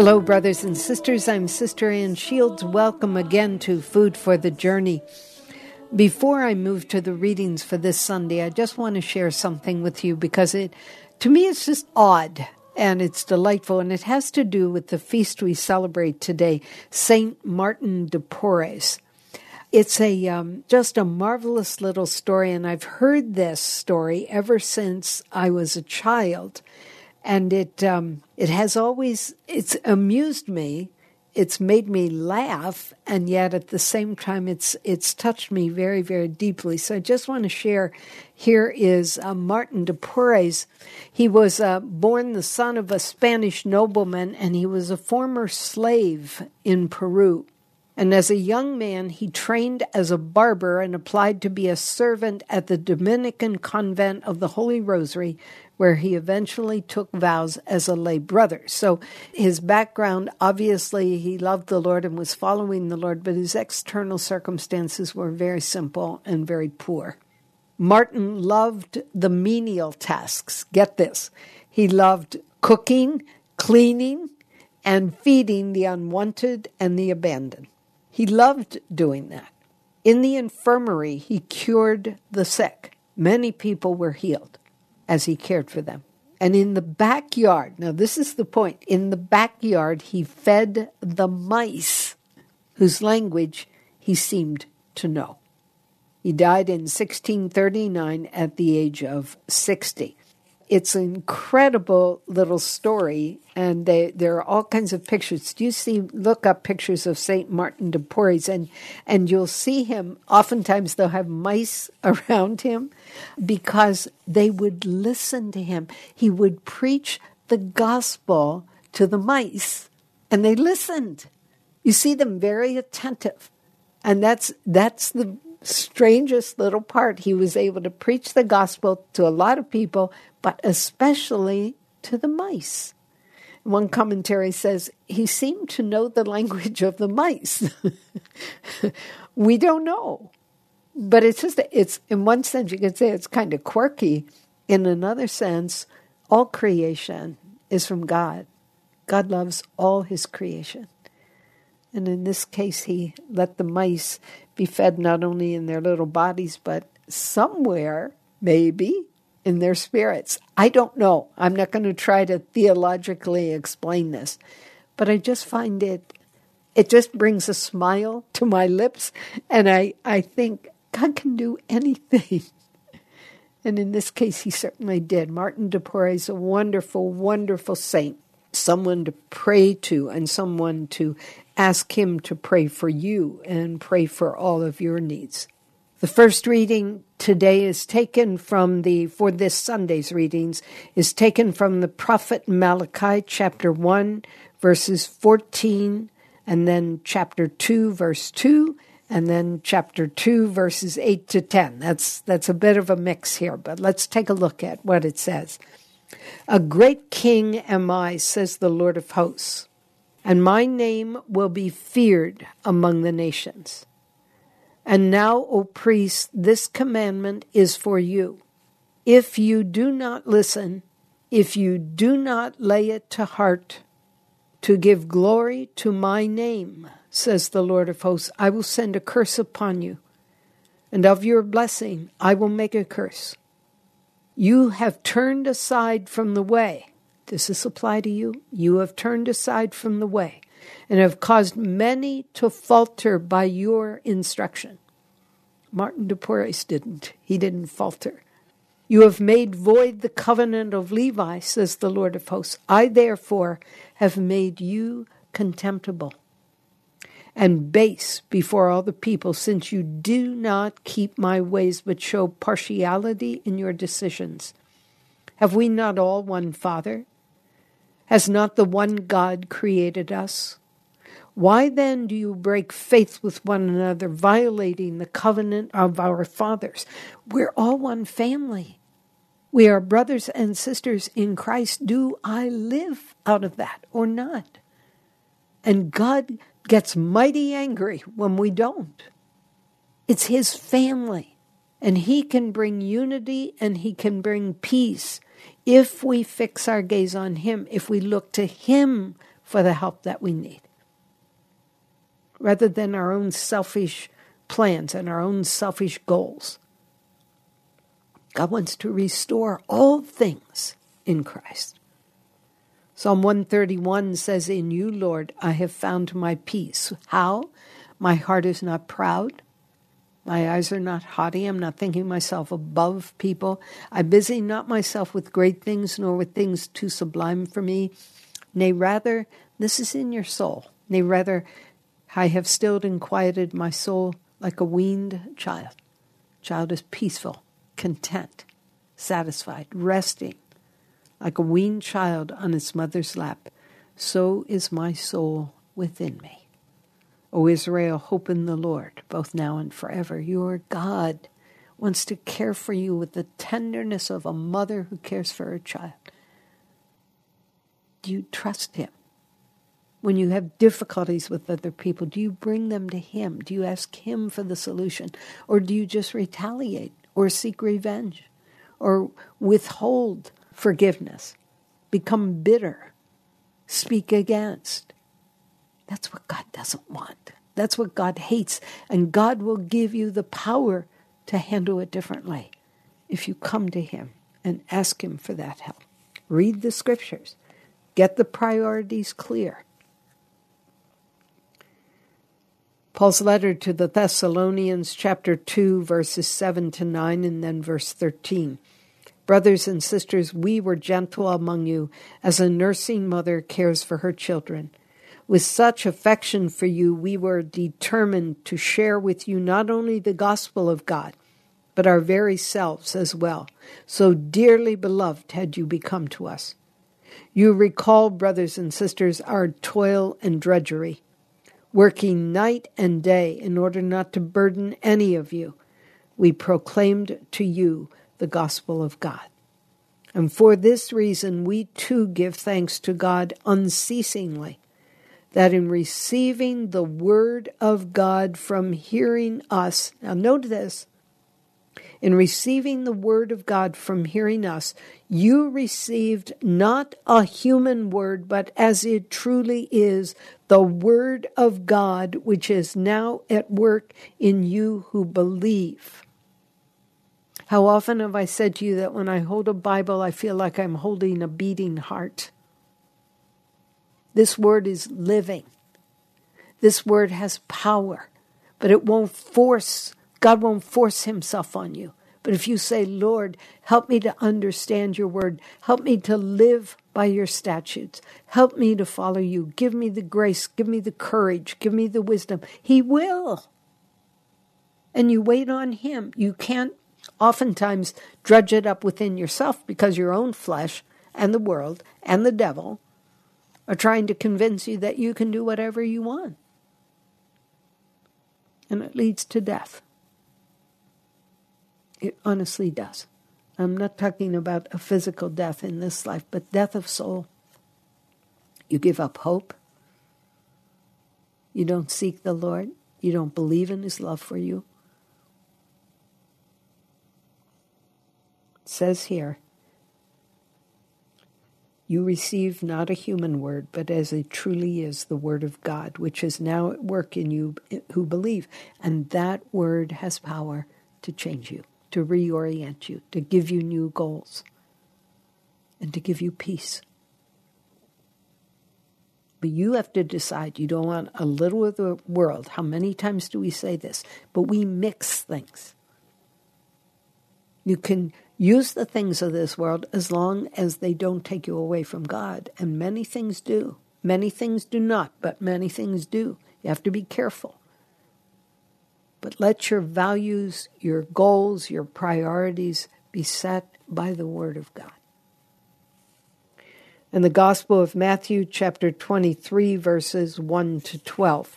Hello, brothers and sisters. I'm Sister Ann Shields. Welcome again to Food for the Journey. Before I move to the readings for this Sunday, I just want to share something with you because to me, it's just odd and it's delightful, and it has to do with the feast we celebrate today, Saint Martin de Porres. It's just a marvelous little story, and I've heard this story ever since I was a child. And it has always, it's amused me, it's made me laugh, and yet at the same time it's touched me very, very deeply. So I just want to share, here is Martin de Porres. He was born the son of a Spanish nobleman, and he was a former slave in Peru. And as a young man, he trained as a barber and applied to be a servant at the Dominican convent of the Holy Rosary, where he eventually took vows as a lay brother. So his background, obviously, he loved the Lord and was following the Lord, but his external circumstances were very simple and very poor. Martin loved the menial tasks. Get this. He loved cooking, cleaning, and feeding the unwanted and the abandoned. He loved doing that. In the infirmary, he cured the sick. Many people were healed as he cared for them. And in the backyard, now this is the point, in the backyard he fed the mice, whose language he seemed to know. He died in 1639 at the age of 60. It's an incredible little story, and there are all kinds of pictures. Look up pictures of St. Martin de Porres, and you'll see him, oftentimes they'll have mice around him, because they would listen to him. He would preach the gospel to the mice, and they listened. You see them very attentive, and that's the strangest little part. He was able to preach the gospel to a lot of people, but especially to the mice. One commentary says he seemed to know the language of the mice. We don't know. But it's in one sense you could say it's kind of quirky. In another sense, all creation is from God. God loves all his creation. And in this case, he let the mice be fed not only in their little bodies, but somewhere, maybe, in their spirits. I don't know. I'm not going to try to theologically explain this. But I just find it just brings a smile to my lips. And I think God can do anything. And in this case, he certainly did. Martin de Porres, a wonderful, wonderful saint. Someone to pray to and someone to ask him to pray for you and pray for all of your needs. The first reading today is taken for this Sunday's readings, is taken from the prophet Malachi, chapter 1, verses 14, and then chapter 2, verse 2, and then chapter 2, verses 8 to 10. That's a bit of a mix here, but let's take a look at what it says. A great king am I, says the Lord of hosts, and my name will be feared among the nations. And now, O priests, this commandment is for you. If you do not listen, if you do not lay it to heart, to give glory to my name, says the Lord of hosts, I will send a curse upon you, and of your blessing I will make a curse. You have turned aside from the way. Does this apply to you? You have turned aside from the way and have caused many to falter by your instruction. Martin de Porres didn't. He didn't falter. You have made void the covenant of Levi, says the Lord of hosts. I, therefore, have made you contemptible and base before all the people, since you do not keep my ways, but show partiality in your decisions. Have we not all one Father? Has not the one God created us? Why then do you break faith with one another, violating the covenant of our fathers? We're all one family. We are brothers and sisters in Christ. Do I live out of that or not? And God gets mighty angry when we don't. It's his family, and he can bring unity and he can bring peace if we fix our gaze on him, if we look to him for the help that we need. Rather than our own selfish plans and our own selfish goals. God wants to restore all things in Christ. Psalm 131 says, "In you, Lord, I have found my peace." How? My heart is not proud. My eyes are not haughty. I'm not thinking myself above people. I busy not myself with great things, nor with things too sublime for me. Nay, rather, this is in your soul. Nay, rather, I have stilled and quieted my soul like a weaned child. Child is peaceful, content, satisfied, resting, like a weaned child on its mother's lap. So is my soul within me. O Israel, hope in the Lord, both now and forever. Your God wants to care for you with the tenderness of a mother who cares for her child. Do you trust him? When you have difficulties with other people, do you bring them to him? Do you ask him for the solution? Or do you just retaliate or seek revenge or withhold forgiveness, become bitter, speak against? That's what God doesn't want. That's what God hates. And God will give you the power to handle it differently if you come to him and ask him for that help. Read the scriptures. Get the priorities clear. Paul's letter to the Thessalonians, chapter 2, verses 7 to 9, and then verse 13. Brothers and sisters, we were gentle among you, as a nursing mother cares for her children. With such affection for you, we were determined to share with you not only the gospel of God, but our very selves as well. So dearly beloved had you become to us. You recall, brothers and sisters, our toil and drudgery, working night and day in order not to burden any of you. We proclaimed to you the gospel of God. And for this reason, we too give thanks to God unceasingly, that in receiving the word of God from hearing us, now note this, in receiving the word of God from hearing us, you received not a human word, but as it truly is, the word of God, which is now at work in you who believe. How often have I said to you that when I hold a Bible, I feel like I'm holding a beating heart? This word is living. This word has power, but it won't force, God won't force himself on you. But if you say, Lord, help me to understand your word, help me to live by your statutes, help me to follow you, give me the grace, give me the courage, give me the wisdom, he will. And you wait on him. You can't oftentimes drudge it up within yourself because your own flesh and the world and the devil are trying to convince you that you can do whatever you want. And it leads to death. It honestly does. I'm not talking about a physical death in this life, but death of soul. You give up hope. You don't seek the Lord. You don't believe in his love for you. It says here, you receive not a human word, but as it truly is the word of God, which is now at work in you who believe. And that word has power to change you, to reorient you, to give you new goals, and to give you peace. But you have to decide. You don't want a little of the world. How many times do we say this? But we mix things. You can use the things of this world as long as they don't take you away from God. And many things do. Many things do not, but many things do. You have to be careful. But let your values, your goals, your priorities be set by the Word of God. In the Gospel of Matthew, chapter 23, verses 1 to 12.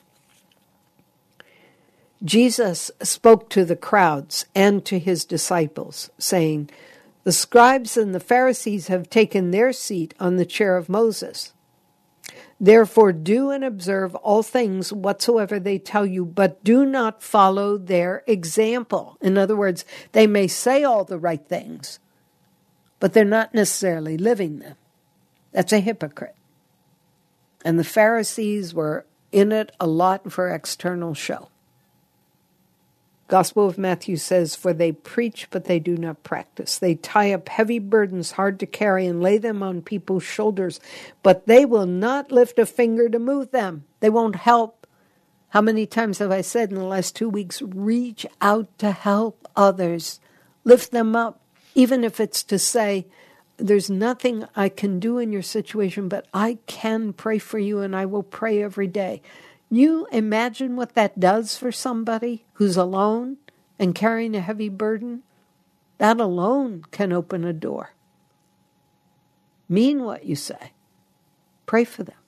Jesus spoke to the crowds and to his disciples, saying, the scribes and the Pharisees have taken their seat on the chair of Moses. Therefore do and observe all things whatsoever they tell you, but do not follow their example. In other words, they may say all the right things, but they're not necessarily living them. That's a hypocrite. And the Pharisees were in it a lot for external show. Gospel of Matthew says, "For they preach, but they do not practice. They tie up heavy burdens hard to carry and lay them on people's shoulders, but they will not lift a finger to move them. They won't help." How many times have I said in the last 2 weeks, reach out to help others, lift them up, even if it's to say, there's nothing I can do in your situation, but I can pray for you and I will pray every day. You imagine what that does for somebody who's alone and carrying a heavy burden? That alone can open a door. Mean what you say. Pray for them.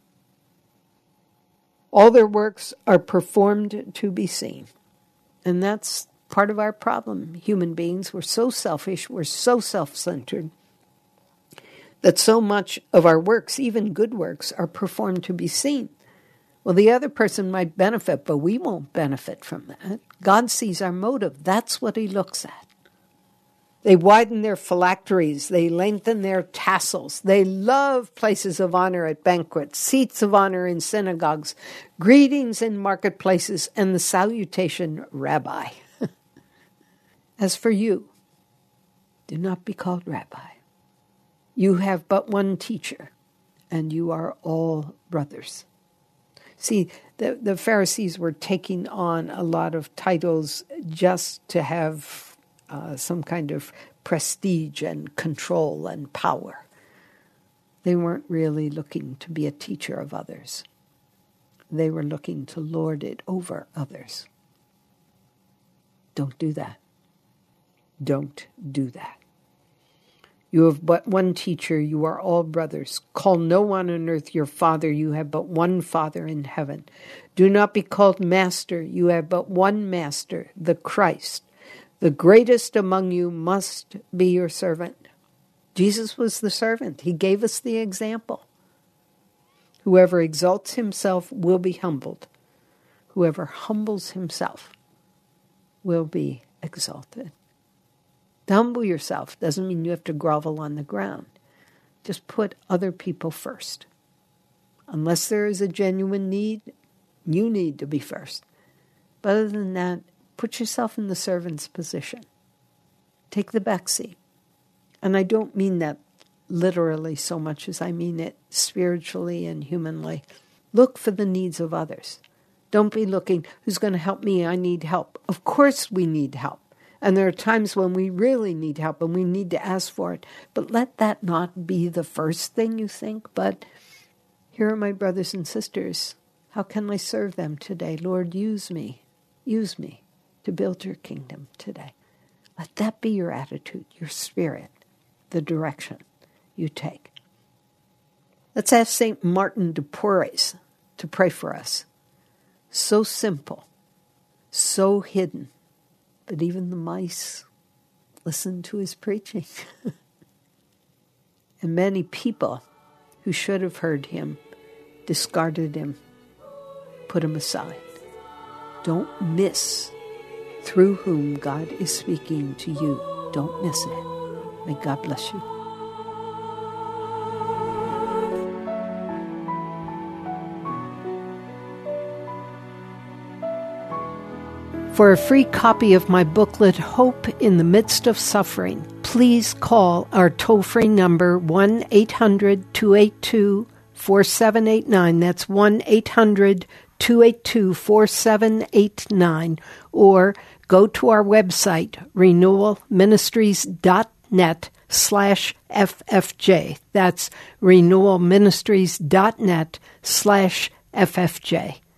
All their works are performed to be seen. And that's part of our problem. Human beings, we're so selfish, we're so self-centered, that so much of our works, even good works, are performed to be seen. Well, the other person might benefit, but we won't benefit from that. God sees our motive. That's what he looks at. They widen their phylacteries. They lengthen their tassels. They love places of honor at banquets, seats of honor in synagogues, greetings in marketplaces, and the salutation, Rabbi. As for you, do not be called Rabbi. You have but one teacher, and you are all brothers. See, the Pharisees were taking on a lot of titles just to have some kind of prestige and control and power. They weren't really looking to be a teacher of others. They were looking to lord it over others. Don't do that. Don't do that. You have but one teacher, you are all brothers. Call no one on earth your father, you have but one Father in heaven. Do not be called master, you have but one master, the Christ. The greatest among you must be your servant. Jesus was the servant. He gave us the example. Whoever exalts himself will be humbled. Whoever humbles himself will be exalted. To humble yourself doesn't mean you have to grovel on the ground. Just put other people first. Unless there is a genuine need, you need to be first. But other than that, put yourself in the servant's position. Take the back seat. And I don't mean that literally so much as I mean it spiritually and humanly. Look for the needs of others. Don't be looking, who's going to help me? I need help. Of course we need help. And there are times when we really need help and we need to ask for it. But let that not be the first thing you think. But here are my brothers and sisters. How can I serve them today? Lord, use me. Use me to build your kingdom today. Let that be your attitude, your spirit, the direction you take. Let's ask St. Martin de Porres to pray for us. So simple, so hidden. But even the mice listened to his preaching. And many people who should have heard him discarded him, put him aside. Don't miss through whom God is speaking to you. Don't miss it. May God bless you. For a free copy of my booklet, Hope in the Midst of Suffering, please call our toll-free number 1-800-282-4789. That's 1-800-282-4789. Or go to our website, renewalministries.net/FFJ. That's renewalministries.net/FFJ.